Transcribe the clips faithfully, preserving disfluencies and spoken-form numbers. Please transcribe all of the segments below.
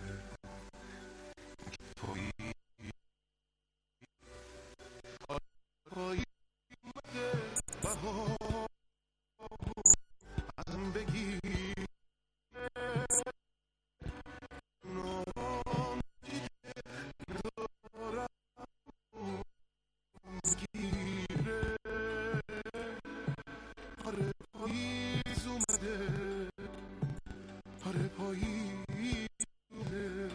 پایی پایی اومده بهار ازم بگیر نام دیگه ندارم بگیره آره پاییز اومده آره پاییز اومده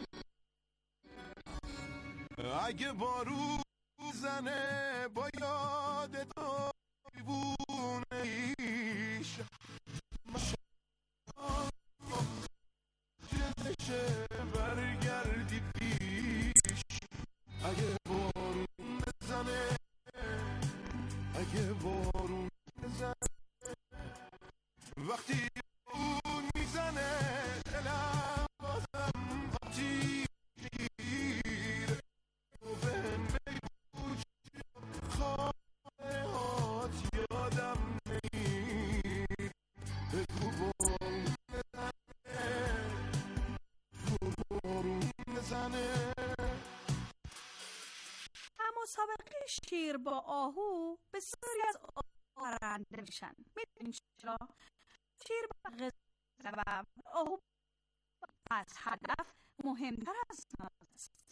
اگه بارون زنه با یاد تو دیوونه ایش جلشه برگردی پیش اگه بارون بزنه اگه بارون بزنه وقتی بارون میزنه دلم بازم آتیش میگیره تو بهم بگو خواهه هات یادم نمیره بگو بارون بزنه بگو بارون بزنه. مسابقه شیر با آهو بسیاری از آهو برنده میشن. میدونین چرا؟ شیر با غذا و آهو از هدف مهمتر از ناز است.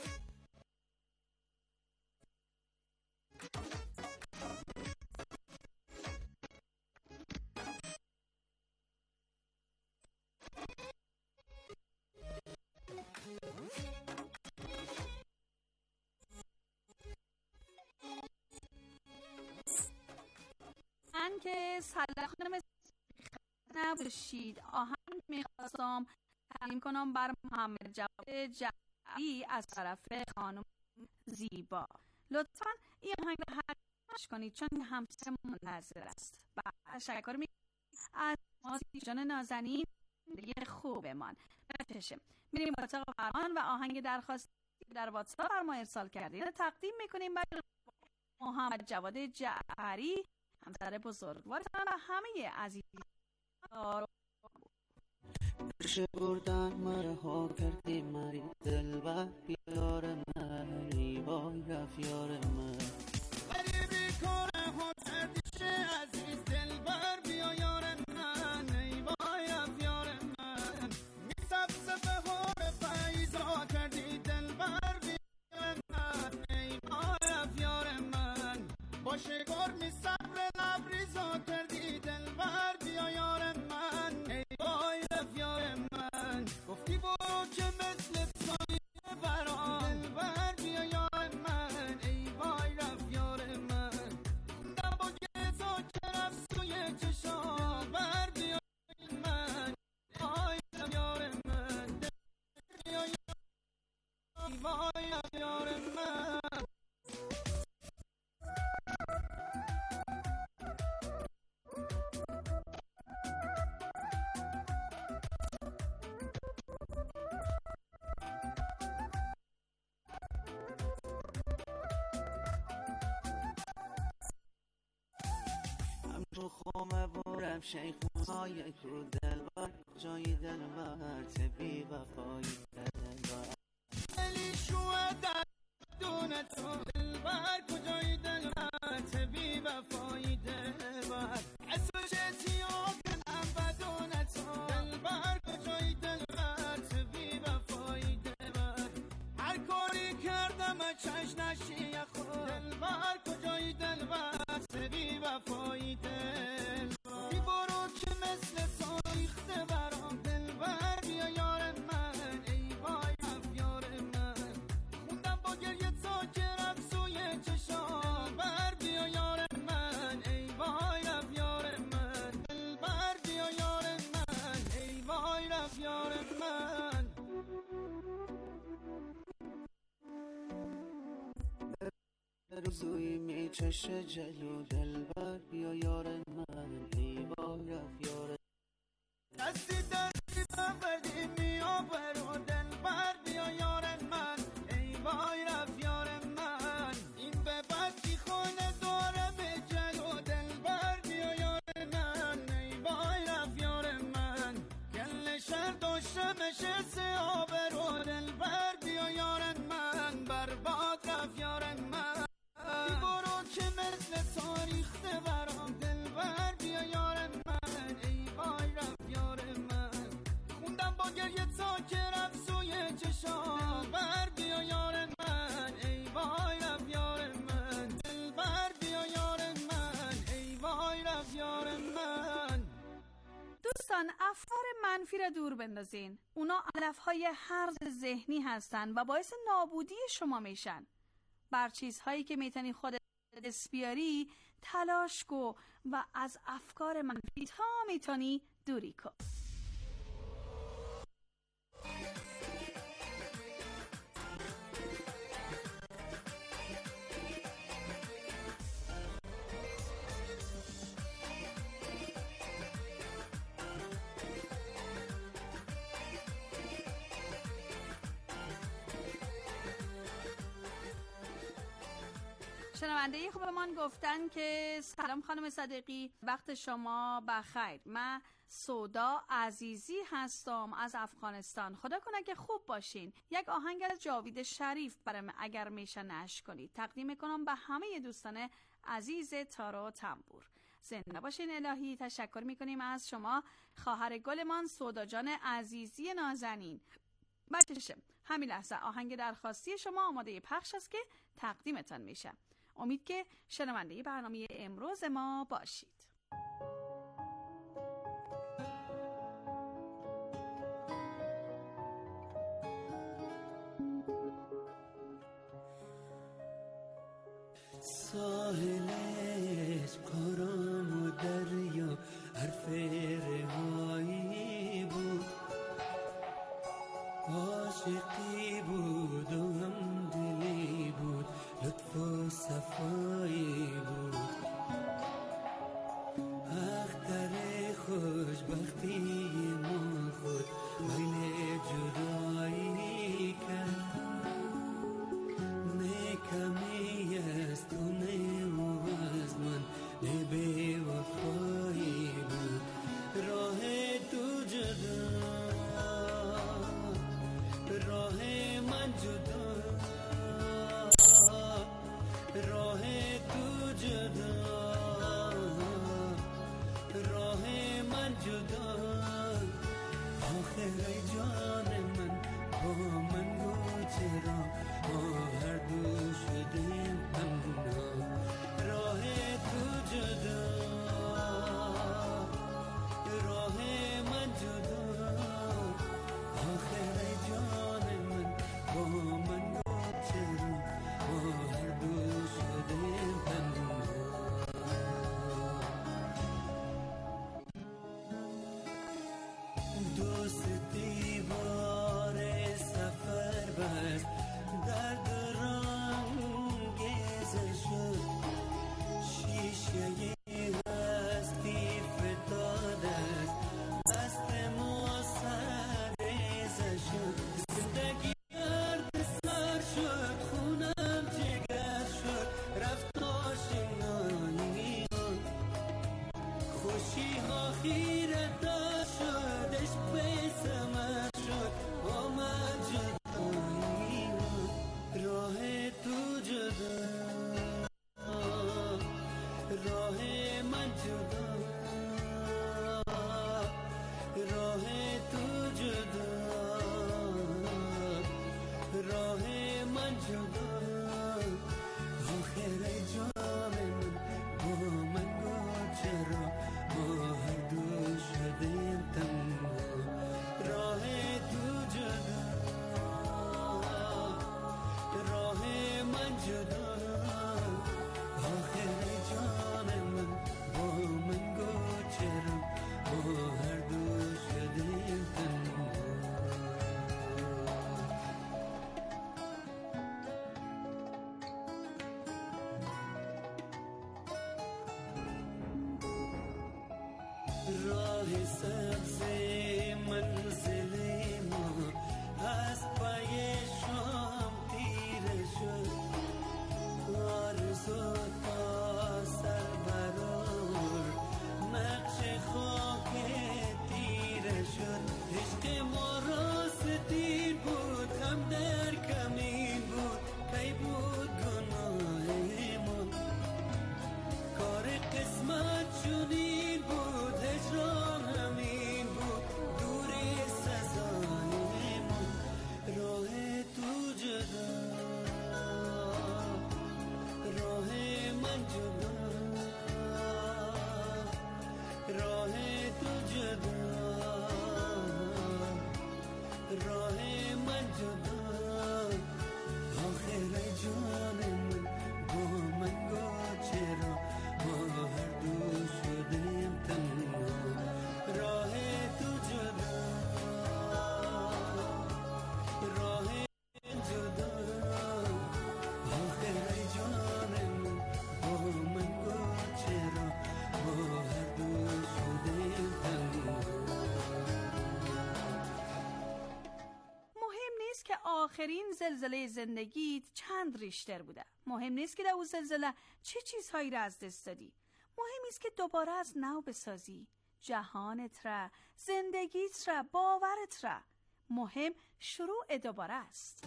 من که سلام خانم نباشید، آهنگ میخواستم تقدیم کنم بر محمد جواد جعفری از طرف خانم زیبا. لطفاً این آهنگ رو حمایت کنید چون همسر منتظر است. و تشکر میکنم از مازی جان نازنین دیگه خوبمان. بچشه میریم اتاق فرمان و آهنگ درخواست در واتساپ بر ما ارسال کردید تقدیم میکنیم برای محمد جواد جعفری همسر بزرگوارتان و همه عزیزان. درشه بردن مرها کردی مری دلبر بیار من ای وای رفت یار من غریبی کاره ها کردیشه عزیز دلبر بیا یار من ای وای رفت یار من میسبز بهار فیضا کردی دلبر بیا من ای وای رفت یار من با شگار میسبر لبریزا کردی دلبر بیا یار من ای وای رفت یار من گفتی برو که مثل سایه برام دلبر بیا یار من ای وای رفت یار من خوندم با گزا که رفت سوی چشام بر بیا من وای رفت یار من بیا ای وای رفت یار من. تو خومه بورم شیخ موسای کرو دلبر کجای دلبر تبی وفایی دلبر دلی شوه در دونه تو دلبر کجای دلبر تبی وفایی دلبر اسو جتی آگنم بدونه تو دلبر کجای دلبر تبی وفایی دلبر هر کاری کردم چش نشی خود دلبر کجای دلبر تبی وفایی دل بی برو که مثل سایخته برام دلبر بیا یار من ای وای رفت یار من خوندم با گریه تا که رفت سوی چشام بر بیا یار من ای وای رفت یار من دلبر بیا یار من ای وای رفت یار من روزوی می چشه جلو دلبر بیا یار من ای وای رفت یار دستی دستی ببری می آورو دلبر بیا یار من ای وای رفت یار من این به بدی خونه داره به جلو دلبر بیا یار من ای وای رفت یار من گل شهر داشته مشه سیاب دوستان، افکار منفی را دور بندازین. اونا علفهای هرز ذهنی هستن و باعث نابودی شما میشن. بر چیزهایی که میتونی خودت دست بیاری تلاش کو و از افکار منفی تا میتونی دوری کن. شنونده خوبمان گفتن که سلام خانم صدیقی، وقت شما بخیر. من سودا عزیزی هستم از افغانستان. خدا کنه که خوب باشین. یک آهنگ از جاوید شریف برام اگر میشه نشر کنید تقدیم کنم به همه دوستان عزیز تارو تنبور. زنده باشین الهی. تشکر میکنیم از شما خواهر گلمان سودا جان عزیزی نازنین. بچشم همین لحظه آهنگ درخواستی شما آماده پخش است که تقدیمتان میشه. امید که شنونده برنامه امروز ما باشید. ساحلش آرام و دریا حرف رهایی بود، عاشقی بود و هم دلی بود، لطف و صفایی بود. اختر خوشبختی ما خود میل جدایی کرد، نه کمی از تو نه از من نه بی وفایی بود. راه تو جدا راه من جدا، راه تو جدا راه من جدا. آخر ای جان من با من گو چرا ما هر دو شدیم تنها. راه تو جدا راه من جدا. آخر ای جان من با من گو چرا ما هر دو شدیم تنها. دوستی بار سفر بست، درد رنگیز شد، شیشه هستی فتاد است، دست ما سرریز شد. زندگی درد سر شد، خونم جگر شد، رفت آشنایی خوشی ها خیره دار شد، عشق به ثمر شد، آمد جدایی. راه تو جدا راه من جدا، راه تو جدا راه من جدا. آخر ای جان من با من گو چرا ما هر دو شدیم تنها. راه تو جدا راه من جدا. آخر ای جان من با من گو چرا ما هر دو شدیم تنها. راه سبز منزل ما از پای شام تیره شد، آرزو تا سر برار نقش خاک تیره شد. عشق ما راستین بود، هم در کمین بود، کی بود گناه ما. کار قسمت چنین بود، هجران همین من جدا آخر جان من با من گو چرا ما هر دو شدیم تنها راه تو جدا راه جدا آخر جان من با من گو چرا ما هر دو شدیم تنها. مهم نیست که آخرین زلزله زندگیت چند ریشتر بوده. مهم نیست که در اون زلزله چه چیزهایی را از دست دادی. مهم است که دوباره از نو بسازی. جهانت را، زندگیت را، باورت را. مهم شروع دوباره است.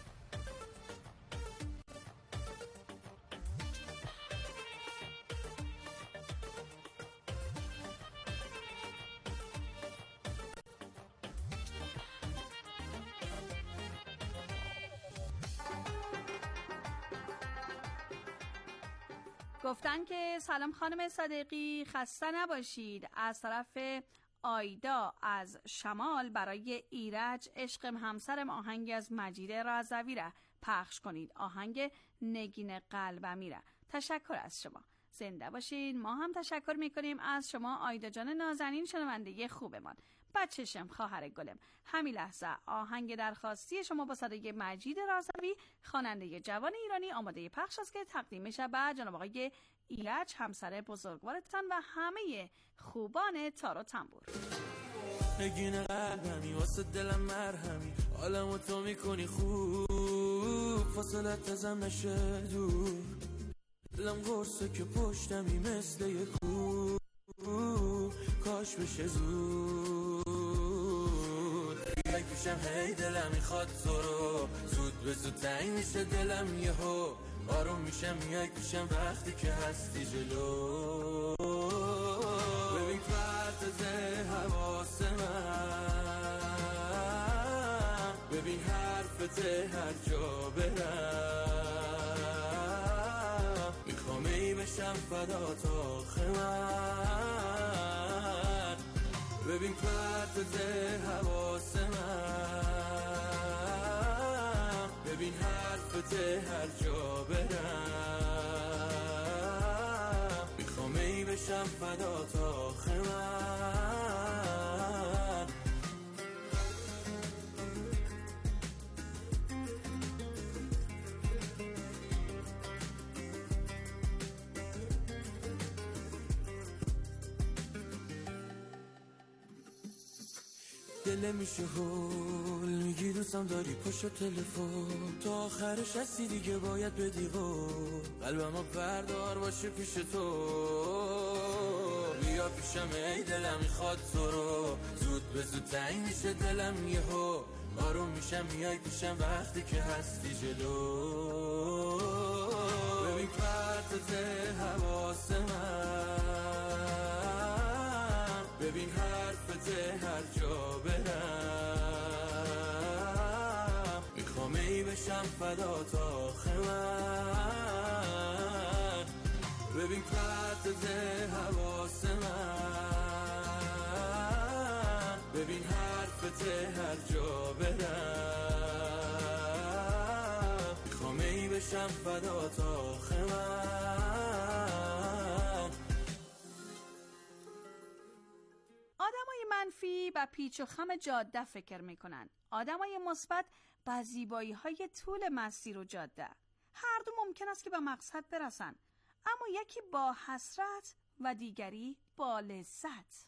گفتن که سلام خانم صدیقی، خسته نباشید. از طرف آیدا از شمال برای ایرج عشقم همسرم آهنگ از مجید رضوی را پخش کنید. آهنگ نگین قلبم میره. تشکر از شما. زنده باشین. ما هم تشکر میکنیم از شما آیدا جان نازنین، شنونده خوبمان. بچه‌شم، خواهر گلم. همین لحظه آهنگ درخواستی شما با صدای مجید رضوی، خواننده جوان ایرانی، آماده پخش است که تقدیم میشه به جناب آقای ایرج همسر بزرگوارتان و همه خوبان تار و تنبور. نگین قلبمی واسه دلم مرهمی، حالمو تو میکنی خوب، فاصلت ازم نشه دور، دلم قرصه که پشتمی مثل یه کوه، کاش بشه زود. یک پیشم هی دلم میخواد تو رو، زود به زود تنگ میشه دلم یهو، آروم میشم یک پیشم وقتی که هستی جلو. ببین پرتز حواس من، ببین حرفت هر جا برم، میخوام ای بشم فدا تا آخر من. ببین پرتز حواس من، ببین حرفت هر جا برم، میخوام ای بشم فدا تا آخر من. دل میشه هول میگی دوستم داری پشت تلفن، تا آخرش هستی دیگه باید بدی قول، قلبمو بردار باشه پیش تو، بیا پیشم ای دلم میخواد تو رو، زود به زود تنگ میشه دلم یهو، آروم میشم میای پیشم وقتی که هستی جلو. ببین پرتز حواس من، ببین حرفت هر جا برم، میخوام ای بشم فدا تا آخر من. ببین پرتز حواس من، ببین حرفت هر جا برم، میخوام ای بشم فدا تا آخر من. آدمای منفی به پیچ و خم جاده فکر میکنن. آدمای مثبت به زیبایی های طول مسیر و جاده. هر دو ممکن است که به مقصد برسن، اما یکی با حسرت و دیگری با لذت.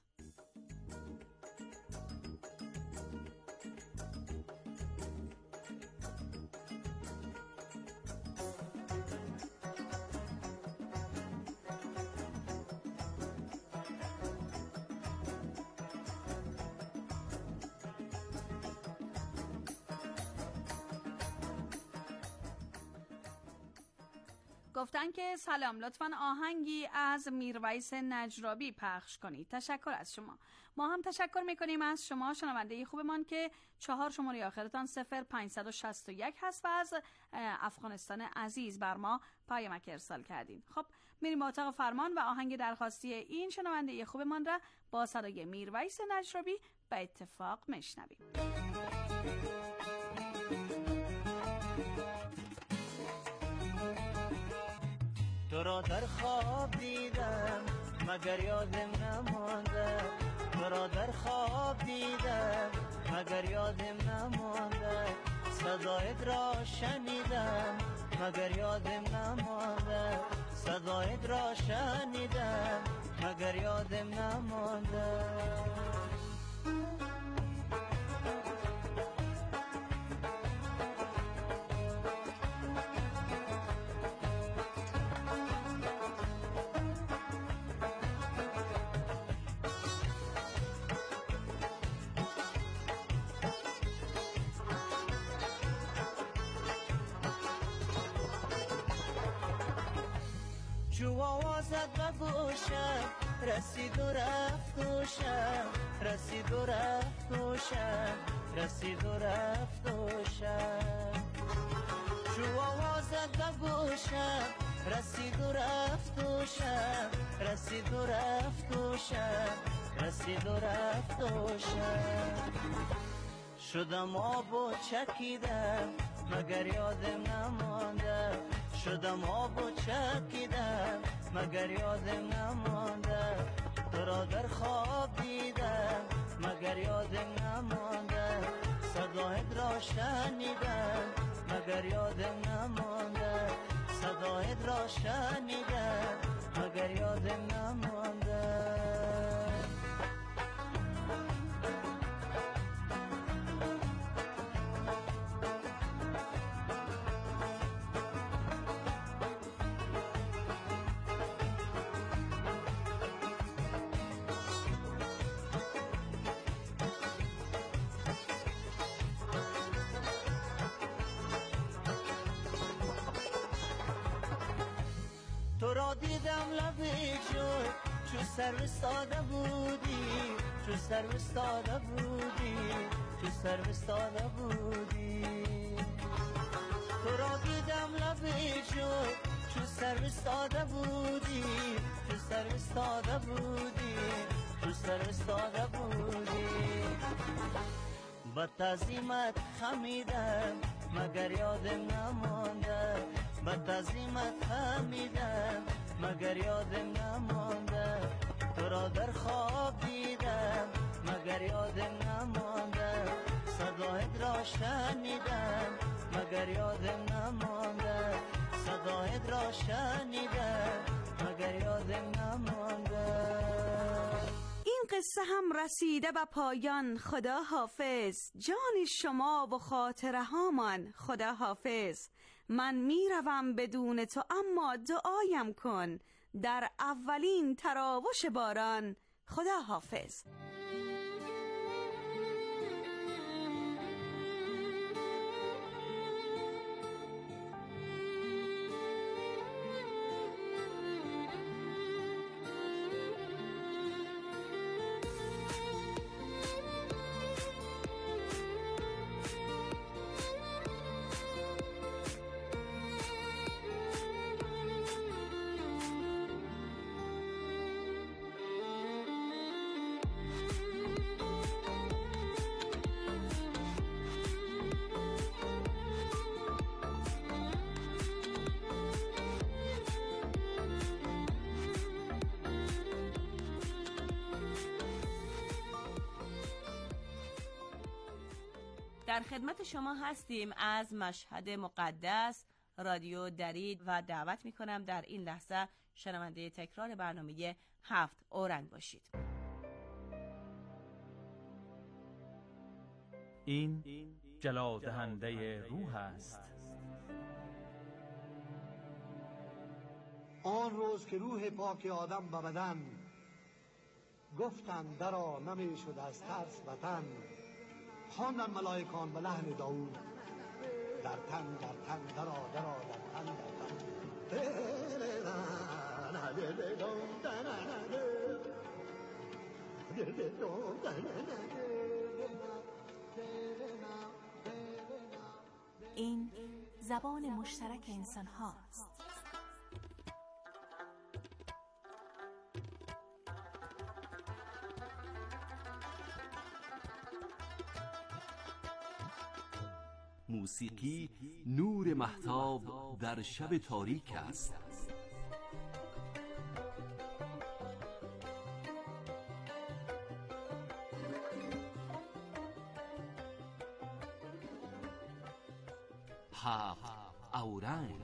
گفتن که سلام، لطفاً آهنگی از میرویس نجرابی پخش کنید. تشکر از شما. ما هم تشکر میکنیم از شما شنونده خوبمان که چهار شماره آخرتان صفر پنجصد و شصت و یک هست و از افغانستان عزیز بر ما پیامک ارسال کردین. خب میریم با اتاق فرمان و آهنگ درخواستی این شنونده خوبمان را با صدای میرویس نجرابی به اتفاق میشنویم. را در خواب دیدم مگر یادم نمانده، تو را در خواب دیدم مگر یادم نمانده، صدایت را شنیدم مگر یادم نمانده، صدایت را شنیدم مگر یادم نمانده. جو آوازت و گوشم رسید و رفت و شم، رسید و رفت و شم، رسید و رفت و شم. جو آوازت و گوشم رسید و رفت و شم، رسید و رفت و شم، رسید و رفت و شم. شدم آب و چکیدم مگر یادم نمانده، شدم آب و چکیدم مگر یادم نمانده، تو را در خواب دیدم مگر یادم نمانده، صدایت را شنیدم مگر یادم نمانده، صدایت را شنیدم مگر یادم نمانده. تو را دیدم لبی جوی چو سر استاده بودی، چو سر استاده بودی، چو سر استاده بودی. تو را دیدم لبی جوی چو سر استاده بودی، چو سر استاده بودی، چو سر استاده بودی. به تعظیمت خمیدم مگر یادم نمانده، به تعظیمت خمیدم مگر یادم نمانده، تو را در خواب دیدم مگر یادم نمانده، صدایت را شنیدم مگر یادم نمانده، صدایت را شنیدم مگر یادم نمانده. این قصه هم رسیده به پایان. خدا حافظ. جان شما و خاطره هامان خدا حافظ. من میروم بدون تو اما دعایم کن، در اولین تراوش باران خدا حافظ. در خدمت شما هستیم از مشهد مقدس رادیو درید و دعوت می کنم در این لحظه شنونده تکرار برنامه هفت اورنگ باشید. این جلا دهنده روح است. آن روز که روح پاک آدم به بدن گفتند درا نمی شد از ترس وطن، خواندن ملائکان به لحن داوود در تن در تن درا درا در تن در تن. این زبان مشترک انسان هاست. موسیقی نور مهتاب در شب تاریک است. هفت اورنگ.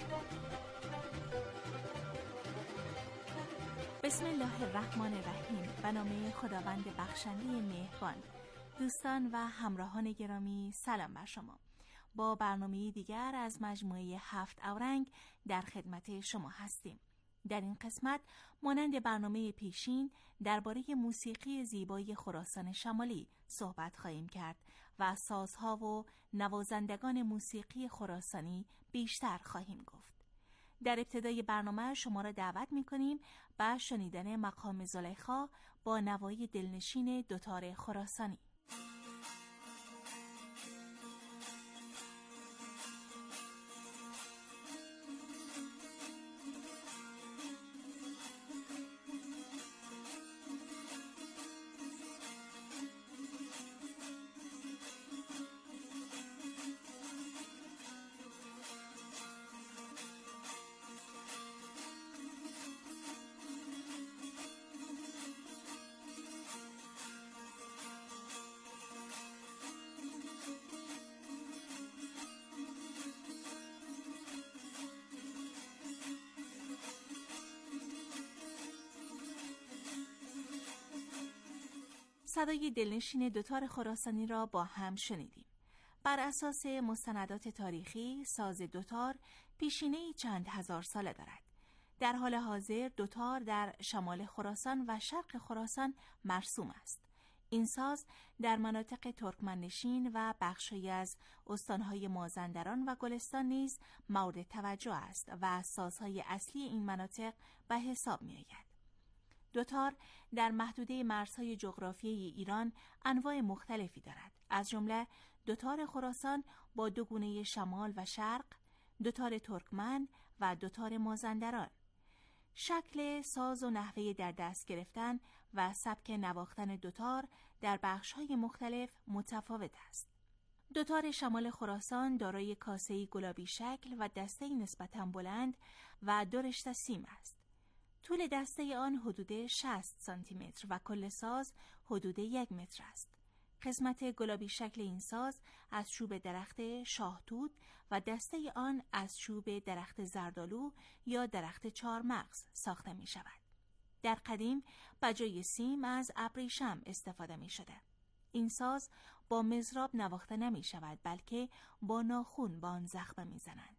بسم الله الرحمن الرحیم. به نام خداوند بخشنده مهربان. دوستان و همراهان گرامی، سلام بر شما. با برنامه دیگر از مجموعه هفت اورنگ در خدمت شما هستیم. در این قسمت مانند برنامه پیشین درباره موسیقی زیبای خراسان شمالی صحبت خواهیم کرد و از سازها و نوازندگان موسیقی خراسانی بیشتر خواهیم گفت. در ابتدای برنامه شما را دعوت می‌کنیم به شنیدن مقام زلیخا با نوای دلنشین دوتار خراسانی. صدای دلنشین دوتار خراسانی را با هم شنیدیم. بر اساس مستندات تاریخی، ساز دوتار پیشینه‌ای چند هزار ساله دارد. در حال حاضر دوتار در شمال خراسان و شرق خراسان مرسوم است. این ساز در مناطق ترکمنشین و بخشی از استانهای مازندران و گلستان نیز مورد توجه است و از سازهای اصلی این مناطق به حساب می آید. دوتار در محدوده مرزهای جغرافیایی ایران انواع مختلفی دارد، از جمله دوتار خراسان با دو گونه شمال و شرق، دوتار ترکمن و دوتار مازندران. شکل ساز و نحوه در دست گرفتن و سبک نواختن دوتار در بخش‌های مختلف متفاوت است. دوتار شمال خراسان دارای کاسه‌ای گلابی شکل و دسته‌ای نسبتاً بلند و دو رشته سیم است. طول دسته آن حدود شصت سانتی متر و کل ساز حدود یک متر است. قسمت گلابی شکل این ساز از چوب درخت شاهتوت و دسته آن از چوب درخت زردالو یا درخت چهارمغز ساخته می شود. در قدیم بجای سیم از ابریشم استفاده می شده. این ساز با مضراب نواخته نمی شود، بلکه با ناخن با آن زخمه می زنند.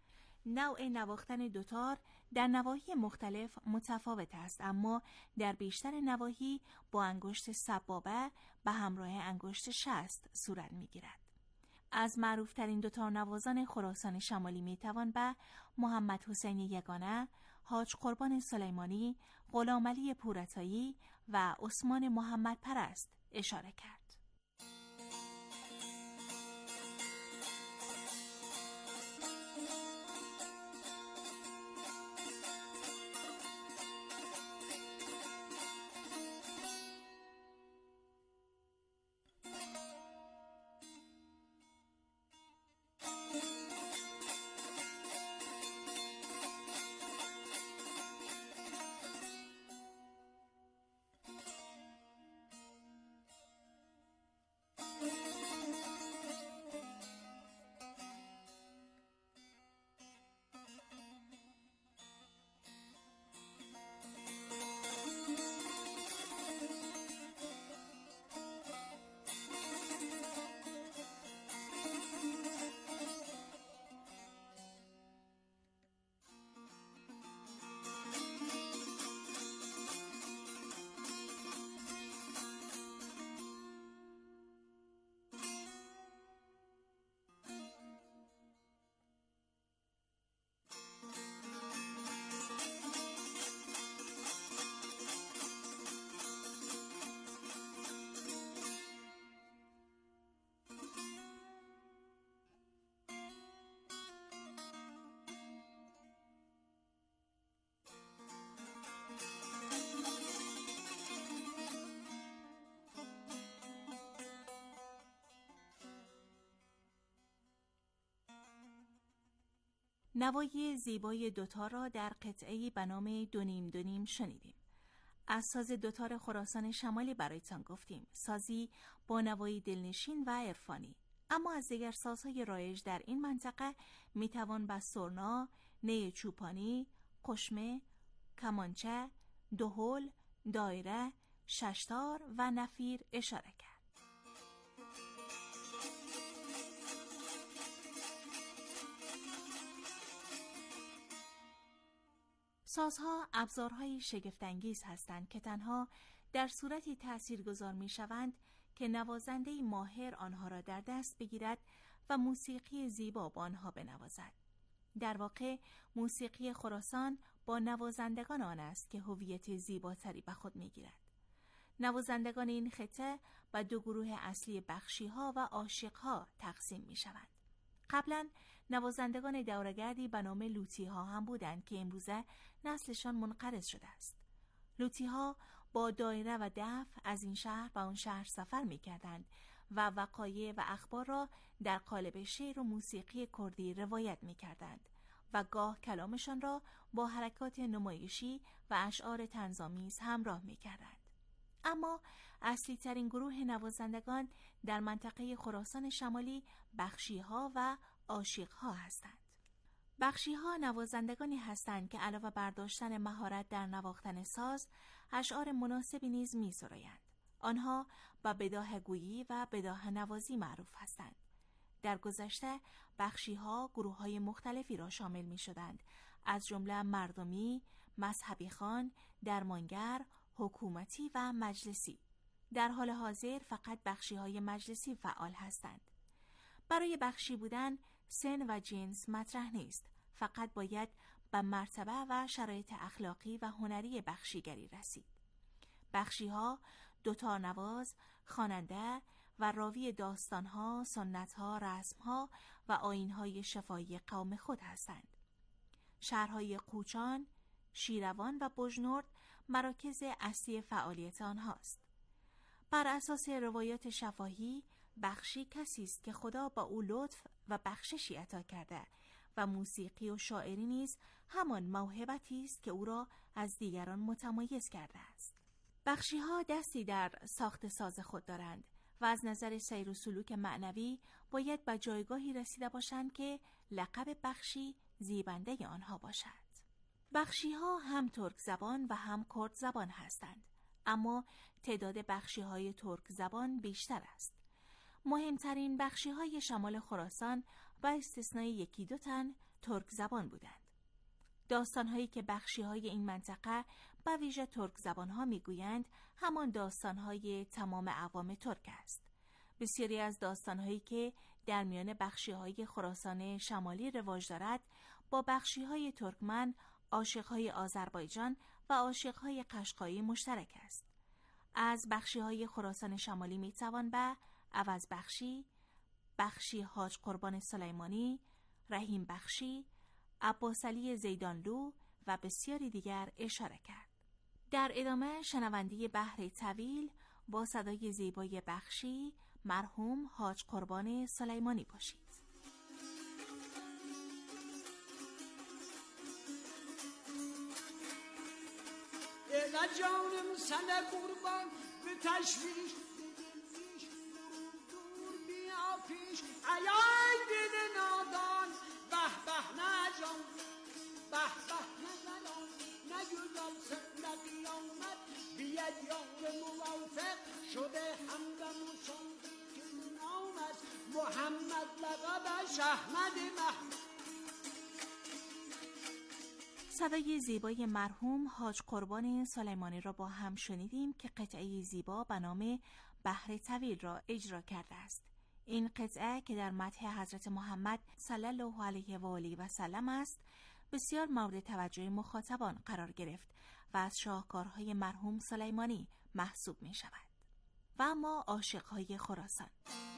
نوع نواختن دوتار در نواحی مختلف متفاوت است، اما در بیشتر نواحی با انگشت سبابه به همراه انگشت شست صورت می‌گیرد. از معروف‌ترین دوتار نوازان خراسان شمالی می‌توان به محمد حسین یگانه، حاج قربان سلیمانی، غلام علی پورعطایی و عثمان محمد پرست اشاره کرد. نوای زیبای دوتار را در قطعه‌ای به نام دونیم دونیم شنیدیم. از ساز دوتار خراسان شمالی برایتان گفتیم، سازی با نوای دلنشین و عرفانی. اما از دیگر سازهای رایج در این منطقه میتوان به سرنا، نی چوپانی، قشمه، کمانچه، دهل، دایره، ششتار و نفیر اشاره کرد. سازها ابزارهای شگفت‌انگیز هستند که تنها در صورتی تأثیرگذار می‌شوند که نوازنده ماهر آنها را در دست بگیرد و موسیقی زیبا با آنها بنوازد. در واقع موسیقی خراسان با نوازندگان آن است که هویت زیباتری به خود می‌گیرد. نوازندگان این خطه به دو گروه اصلی بخشی‌ها و عاشق‌ها تقسیم می‌شوند. قبلا نوازندگان دوره‌گردی به نام لوطی‌ها هم بودند که امروزه نسلشان منقرض شده است. لوطی‌ها با دایره و دف از این شهر به آن شهر سفر می‌کردند و وقایع و اخبار را در قالب شعر و موسیقی کردی روایت می‌کردند و گاه کلامشان را با حرکات نمایشی و اشعار طنزآمیز همراه می‌کردند. اما اصلی ترین گروه نوازندگان در منطقه خراسان شمالی بخشی‌ها و عاشق‌ها هستند. بخشی‌ها نوازندگانی هستند که علاوه بر داشتن مهارت در نواختن ساز، اشعار مناسبی نیز می‌سرایند. آنها با بداهه گویی و بداهه نوازی معروف هستند. در گذشته بخشی‌ها گروه‌های مختلفی را شامل می‌شدند، از جمله مردمی، مذهبی خوان، درمانگر، حکومتی و مجلسی. در حال حاضر فقط بخشی‌های مجلسی فعال هستند. برای بخشی بودن سن و جنس مطرح نیست، فقط باید به مرتبه و شرایط اخلاقی و هنری بخشیگری رسید. بخشی‌ها دوتارنواز، خواننده و راوی داستان‌ها، سنت‌ها، رسم‌ها و آیین‌های شفاهی قوم خود هستند. شهرهای قوچان، شیروان و بجنورد مراکز اصلی فعالیت آنهاست. بر اساس روایات شفاهی، بخشی کسی است که خدا با او لطف و بخششی عطا کرده و موسیقی و شاعری نیز همان موهبتی است که او را از دیگران متمایز کرده است. بخشی‌ها دستی در ساخت ساز خود دارند و از نظر سیر و سلوک معنوی باید به جایگاهی رسیده باشند که لقب بخشی زیبنده آنها باشد. بخشی‌ها هم ترک زبان و هم کرد زبان هستند، اما تعداد بخشی‌های ترک زبان بیشتر است. مهمترین بخشی‌های شمال خراسان با استثنای یکی دو تن ترک زبان بودند. داستان‌هایی که بخشی‌های این منطقه به ویژه ترک زبان‌ها می‌گویند همان داستان‌های تمام اقوام ترک است. بسیاری از داستان‌هایی که در میان بخشی‌های خراسان شمالی رواج دارد با بخشی‌های ترکمن، عاشق‌های آذربایجان و عاشق‌های قشقایی مشترک است. از بخشی‌های خراسان شمالی می‌توان به عوض بخشی، بخشی حاج قربان سلیمانی، رحیم بخشی، عباسعلی زیدانلو و بسیاری دیگر اشاره کرد. در ادامه شنونده بحر طویل با صدای زیبای بخشی مرحوم حاج قربان سلیمانی باشید. ای جانم سنه قربان به تشویش بگیریش دور بیا پیش ایای دل نادان به به نه جان به به نه زنان نه گذار سر قیامت بیاد یار موافق شده همدم و شان که نامت محمد لقبش احمد محمد. صدای زیبای مرحوم حاج قربان سلیمانی را با هم شنیدیم که قطعه زیبا به نام بحر طویل را اجرا کرده است. این قطعه که در مدح حضرت محمد صلی الله علیه و آله و سلم است، بسیار مورد توجه مخاطبان قرار گرفت و از شاهکارهای مرحوم سلیمانی محسوب می شود. و اما عاشقهای خراسان.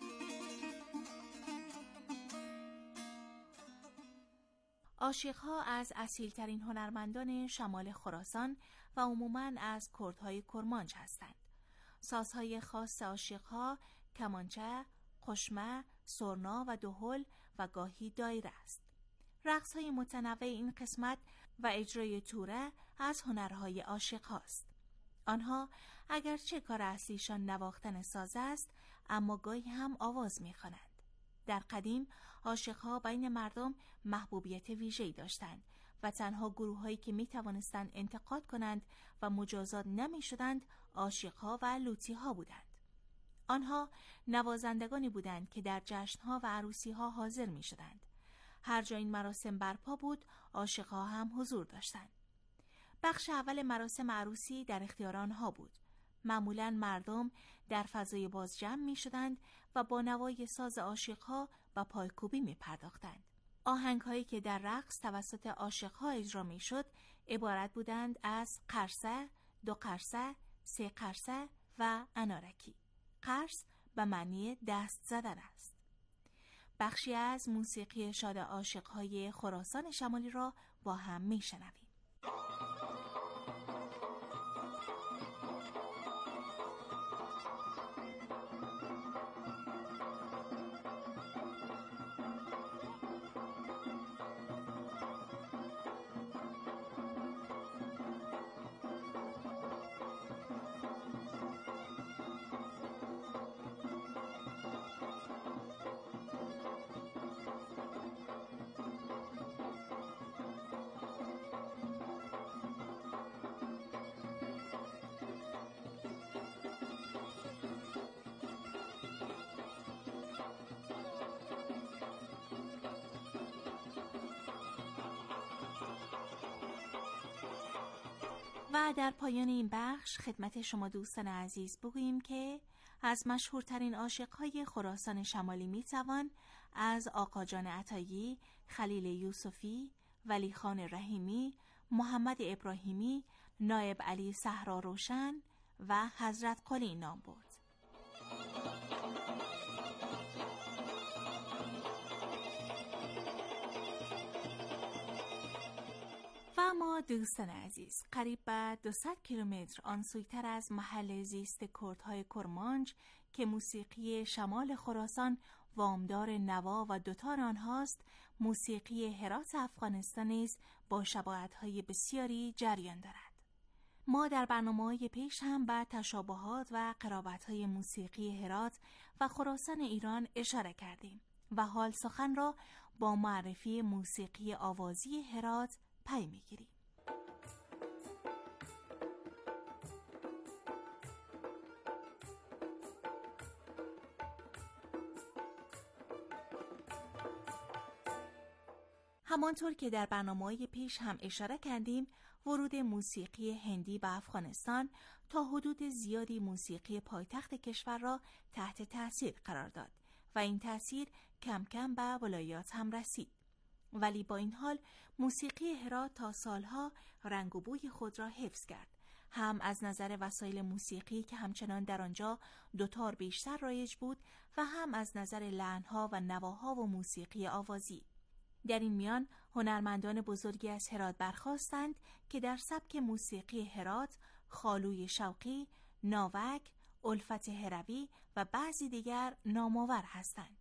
عاشق‌ها از اصیل‌ترین هنرمندان شمال خراسان و عموماً از کردهای کرمانج هستند. سازهای خاص عاشق‌ها کمانچه، قشمه، سرنا و دهل و گاهی دایره است. رقص‌های متنوع این قسمت و اجرای توره از هنرهای عاشق‌هاست. آنها اگرچه کار اصلیشان نواختن ساز است، اما گاهی هم آواز می‌خوانند. در قدیم عاشق‌ها بین مردم محبوبیت ویژه‌ای داشتند و تنها گروه‌هایی که می‌توانستند انتقاد کنند و مجازات نمی‌شدند عاشق‌ها و لوطی‌ها بودند. آنها نوازندگانی بودند که در جشن‌ها و عروسی‌ها حاضر می‌شدند. هر جا این مراسم برپا بود، عاشق‌ها هم حضور داشتند. بخش اول مراسم عروسی در اختیار آنها بود. معمولاً مردم در فضای باز جمع می‌شدند و با نوای ساز عاشق‌ها و پایکوبی می‌پرداختند. آهنگ‌هایی که در رقص توسط عاشق‌ها اجرا می‌شد عبارت بودند از قرصه، دو قرصه، سه قرصه و انارکی. قرص به معنی دست زدن است. بخشی از موسیقی شاد عاشق‌های خراسان شمالی را با هم می‌شنویم. و در پایان این بخش خدمت شما دوستان عزیز بگوییم که از مشهورترین عاشق‌های خراسان شمالی میتوان از آقا جان عطایی، خلیل یوسفی، ولی خان رحیمی، محمد ابراهیمی، نایب علی صحرا روشن و حضرت قلی نام برد. و ما دوستان عزیز قریب به دویست کیلومتر آنسویتر از محل زیست کردهای کرمانج که موسیقی شمال خراسان وامدار نوا و دوتار آنهاست، موسیقی هرات افغانستان نیز با شباهت‌های بسیاری جریان دارد. ما در برنامه‌های پیش هم به تشابهات و قرابت‌های موسیقی هرات و خراسان ایران اشاره کردیم و حال سخن را با معرفی موسیقی آوازی هرات پی می‌گیریم. همانطور که در برنامه‌های پیش هم اشاره کردیم، ورود موسیقی هندی به افغانستان تا حدود زیادی موسیقی پایتخت کشور را تحت تأثیر قرار داد و این تأثیر کم کم به ولایات هم رسید. ولی با این حال موسیقی هرات تا سالها رنگ و بوی خود را حفظ کرد، هم از نظر وسایل موسیقی که همچنان در آنجا دوتار بیشتر رایج بود و هم از نظر لحن‌ها و نواها و موسیقی آوازی. در این میان هنرمندان بزرگی از هرات برخاستند که در سبک موسیقی هرات خالوی شوقی، ناوک، الفت هروی و بعضی دیگر نامآور هستند.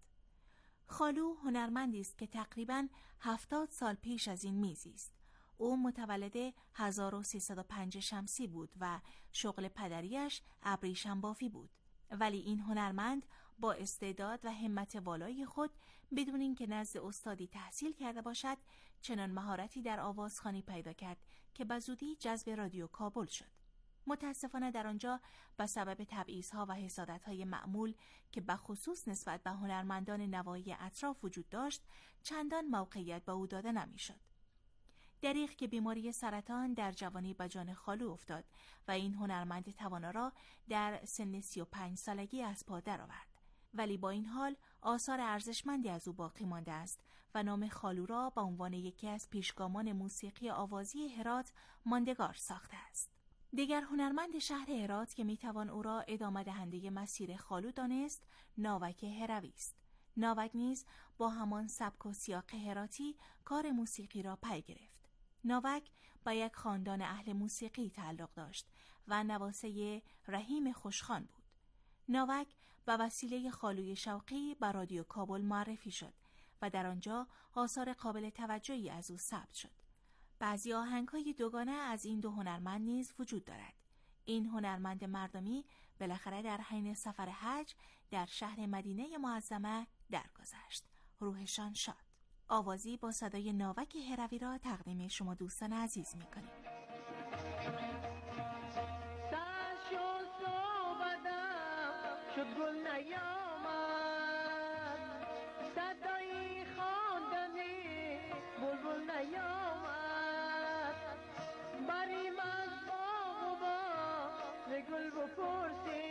خالو هنرمندی است که تقریباً هفتاد سال پیش از این میزیست. او متولد هزار و سیصد و پنج شمسی بود و شغل پدریش ابریشم بافی بود. ولی این هنرمند با استعداد و همت والای خود بدون اینکه نزد استادی تحصیل کرده باشد چنان مهارتی در آوازخوانی پیدا کرد که به زودی جذب رادیو کابل شد. متاسفانه در آنجا به سبب تبعیض‌ها و حسادت‌های معمول که به خصوص نسبت به هنرمندان نوایی اطراف وجود داشت چندان موقعیت به او داده نمی‌شد. دریغ که بیماری سرطان در جوانی به جان خالو افتاد و این هنرمند توانا را در سن سی و پنج سالگی از پا درآورد. ولی با این حال آثار ارزشمندی از او باقی مانده است و نام خالو را به عنوان یکی از پیشگامان موسیقی آوازی هرات ماندگار ساخته است. دیگر هنرمند شهر هرات که میتوان او را ادامه دهنده مسیر خالو دانست، ناوک هروی است. ناوک نیز با همان سبک و سیاق هراتی کار موسیقی را پی گرفت. ناوک با یک خاندان اهل موسیقی تعلق داشت و نواسه رحیم خوشخان بود. ناوک به وسیله خالوی شوقی به رادیو کابل معرفی شد و در آنجا آثار قابل توجهی از او ثبت شد. بعضی آهنگ‌های دوگانه از این دو هنرمند نیز وجود دارد. این هنرمند مردمی بالاخره در حین سفر حج در شهر مدینه معظمه درگذشت. روحشان شاد. آوازی با صدای ناوک هروی را تقدیم شما دوستان عزیز می‌کنیم. شد گل نیامد، صدایی خواندنی بلبل نیامد، بریم از باغ و باغ گل بپرسی،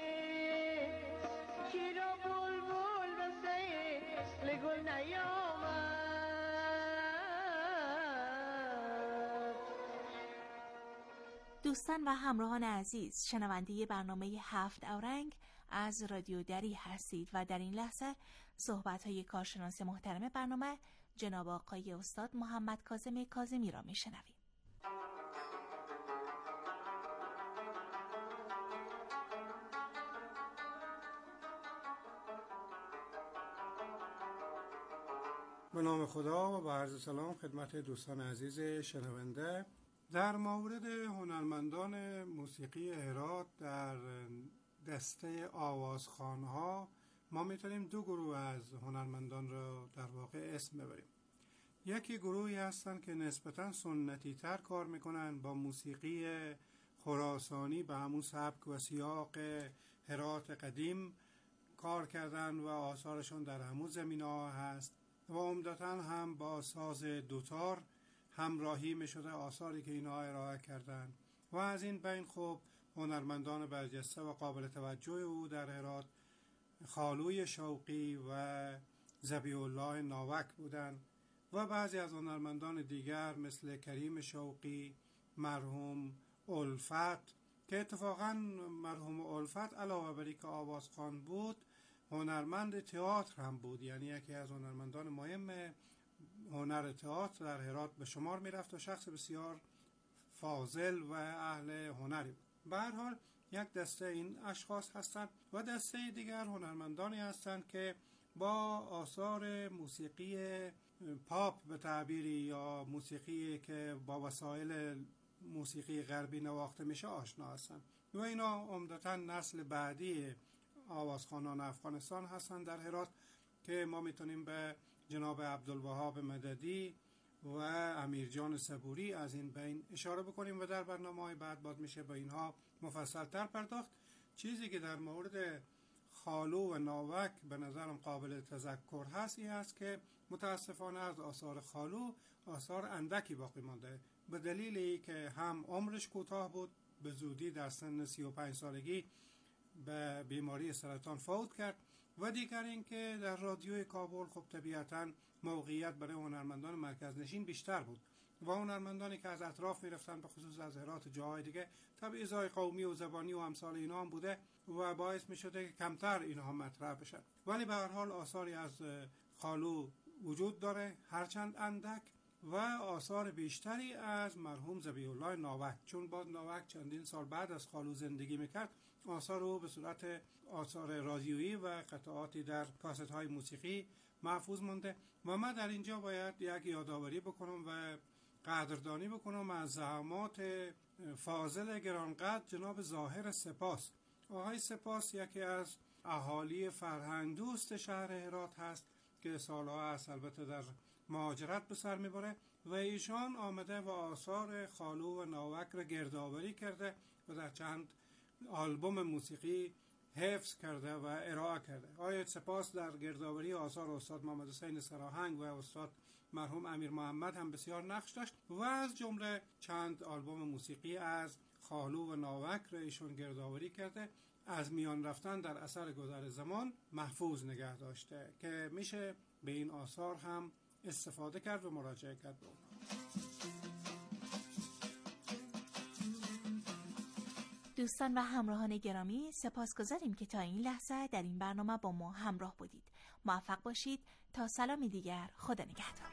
چرا بلبل به سیل گل نیامد. دوستان و همراهان عزیز، شنونده برنامه هفت اورنگ از رادیو دری هستید و در این لحظه صحبت‌های کارشناس محترم برنامه جناب آقای استاد محمد کاظم کاظمی را می‌شنوید. به نام خدا و با عرض سلام خدمت دوستان عزیز شنونده. در مورد هنرمندان موسیقی هرات در دسته آوازخوان‌ها ما میتونیم دو گروه از هنرمندان را در واقع اسم ببریم. یکی گروهی هستن که نسبتاً سنتی تر کار میکنن، با موسیقی خراسانی به همون سبک و سیاق هرات قدیم کار کردن و آثارشون در همون زمینه‌ها هست و عمدتاً هم با ساز دوتار همراهی میشده آثاری که اینا ارائه کردن. و از این بین خب هنرمندان برجسته و قابل توجه او در هرات خالوی شوقی و ذبیح الله ناوک بودند و بعضی از هنرمندان دیگر مثل کریم شوقی، مرحوم الفت که اتفاقاً مرحوم الفت علاوه بر اینکه آوازخوان بود هنرمند تئاتر هم بود، یعنی یکی از هنرمندان مهم هنر تئاتر در هرات به شمار می رفت و شخص بسیار فاضل و اهل هنری بود. به هر حال یک دسته این اشخاص هستند و دسته دیگر هنرمندانی هستند که با آثار موسیقی پاپ به تعبیری یا موسیقی که با وسایل موسیقی غربی نواخته میشه آشنا هستند و اینا عمدتاً نسل بعدی آوازخوانان افغانستان هستند در هرات که ما میتونیم به جناب عبدالوهاب مددی و امیرجان صبوری از این بین اشاره بکنیم و در برنامه‌های بعد باید میشه به اینها مفصل تر پرداخت. چیزی که در مورد خالو و ناوک به نظرم قابل تذکر هست این است که متاسفانه از آثار خالو آثار اندکی باقی مانده، به دلیلی که هم عمرش کوتاه بود، به زودی در سن سی و پنج سالگی به بیماری سرطان فوت کرد و دیگر این که در رادیوی کابل خب طبیعتاً موقعیت برای هنرمندان مرکز نشین بیشتر بود و هنرمندانی که از اطراف میرفتن به خصوص از هرات جاهای دیگه تبعیض‌های قومی و زبانی و امثال اینا هم بوده و باعث میشده که کمتر اینها مطرح بشن. ولی به هر حال آثاری از خالو وجود داره، هرچند اندک، و آثار بیشتری از مرحوم ذبیح الله ناوک، چون با ناوک چندین سال بعد از خالو زندگی میکرد، آثار او به صورت آثار رادیویی و قطعاتی در کاست های موسیقی محفوظ مونده و من در اینجا باید یک یادآوری بکنم و قدردانی بکنم از زحمات فاضل گرانقدر جناب ظاهر سپاس. آقای سپاس یکی از اهالی فرهنگ دوست شهر هرات هست که سالها است البته در مهاجرت به سر میبره و ایشان آمده و آثار خالو و ناوک را گردآوری کرده و در چند آلبوم موسیقی حفظ کرده و ارائه کرده. آقای سپاس در گردآوری آثار استاد محمد حسین سراهنگ و استاد مرحوم امیر محمد هم بسیار نقش داشت و از جمله چند آلبوم موسیقی از خالو و ناوک را ایشون گردآوری کرده، از میان رفتن در اثر گذر زمان محفوظ نگه داشته که میشه به این آثار هم استفاده کرد و مراجعه کرد به اونها. دوستان و همراهان گرامی، سپاسگزاریم که تا این لحظه در این برنامه با ما همراه بودید. موفق باشید. تا سلامی دیگر، خدا نگهدار.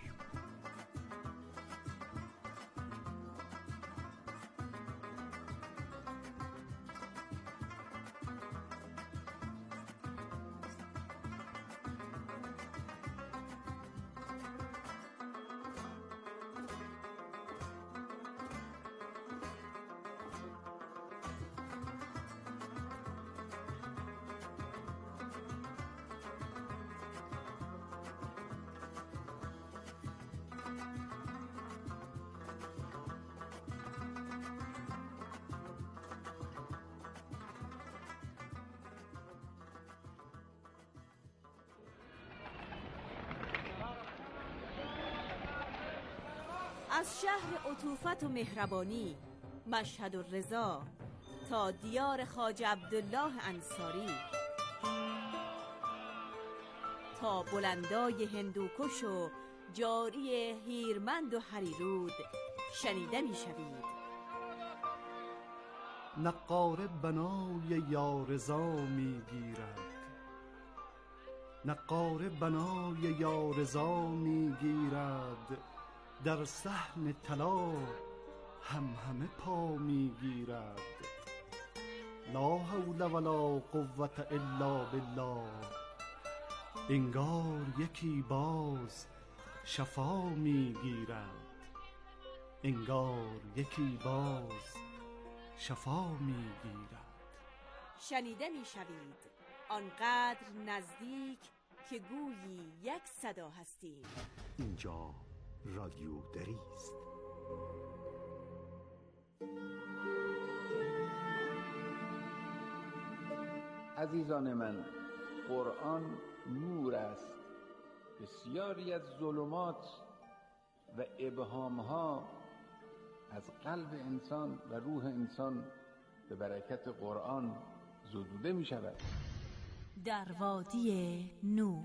از شهر عطوفت و مهربانی مشهد و رضا تا دیار خواجه عبدالله انصاری، تا بلندای هندوکش و جاری هیرمند و هریرود شنیده می شوید. نقاره بنای یارزا می گیرد، نقاره بنای یارزا می گیرد، در صحن طلا هم همه پا می گیرد. لا حول ولا قوة الا بالله، انگار یکی باز شفا می گیرد، انگار یکی باز شفا می گیرد. شنیده می شوید آنقدر نزدیک که گویی یک صدا هستیم. اینجا رادیو دری است. عزیزان من، قرآن نور است. بسیاری از ظلمات و ابهامها از قلب انسان و روح انسان به برکت قرآن زدوده می شود. در وادی نور.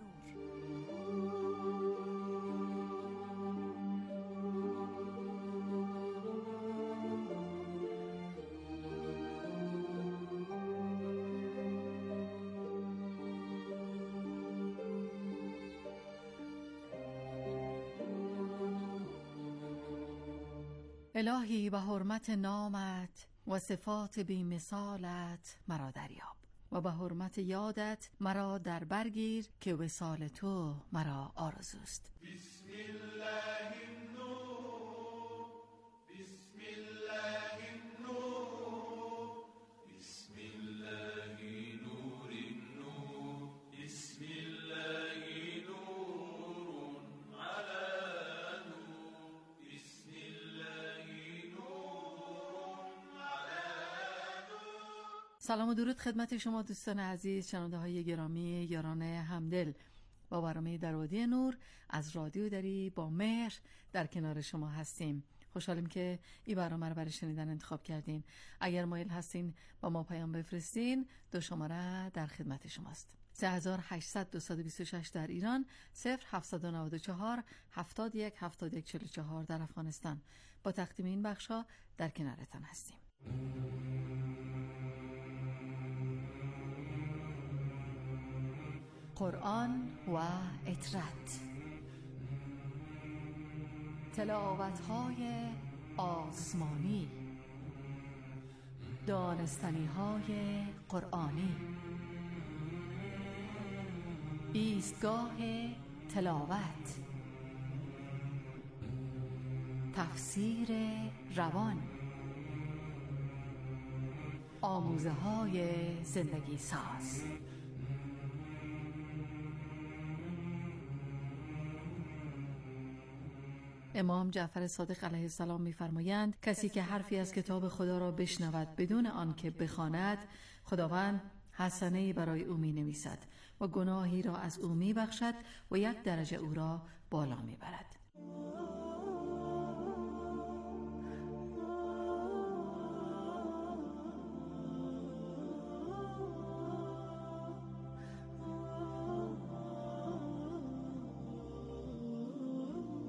الهی به حرمت نامت و صفات بی مثالت مرا دریاب و به حرمت یادت مرا در برگیر که وصال تو مرا آرزوست. بسم الله النور، بسم الله النور، بسم الله نور النور، بسم الله نور على نور، بسم الله نور على نور. سلام و درود خدمت شما دوستان عزیز، شنونده های گرامی، یاران همدل. با برنامه در وادی نور از رادیو دری با مهر در کنار شما هستیم. خوشحالیم که این برنامه رو برای شنیدن انتخاب کردین. اگر مایل هستین با ما پیام بفرستین، دو شماره در خدمت شماست: سه هزار و هشتصد دویست و بیست و شش در ایران، صفر هفتصد و نود و چهار هفتاد و یک هفتاد و یک چهل و چهار در افغانستان. با تقدیم این بخشا در کنارتان هستیم. قرآن و اطرت، تلاوت‌های آسمانی، دانستنی‌های قرآنی، ایستگاه تلاوت، تفسیر روان، آموزه‌های زندگی ساز. امام جعفر صادق علیه السلام می‌فرمایند کسی که حرفی از کتاب خدا را بشنود بدون آنکه بخواند، خداوند حسنه‌ای برای او می‌نویسد و گناهی را از او می‌بخشد و یک درجه او را بالا می‌برد.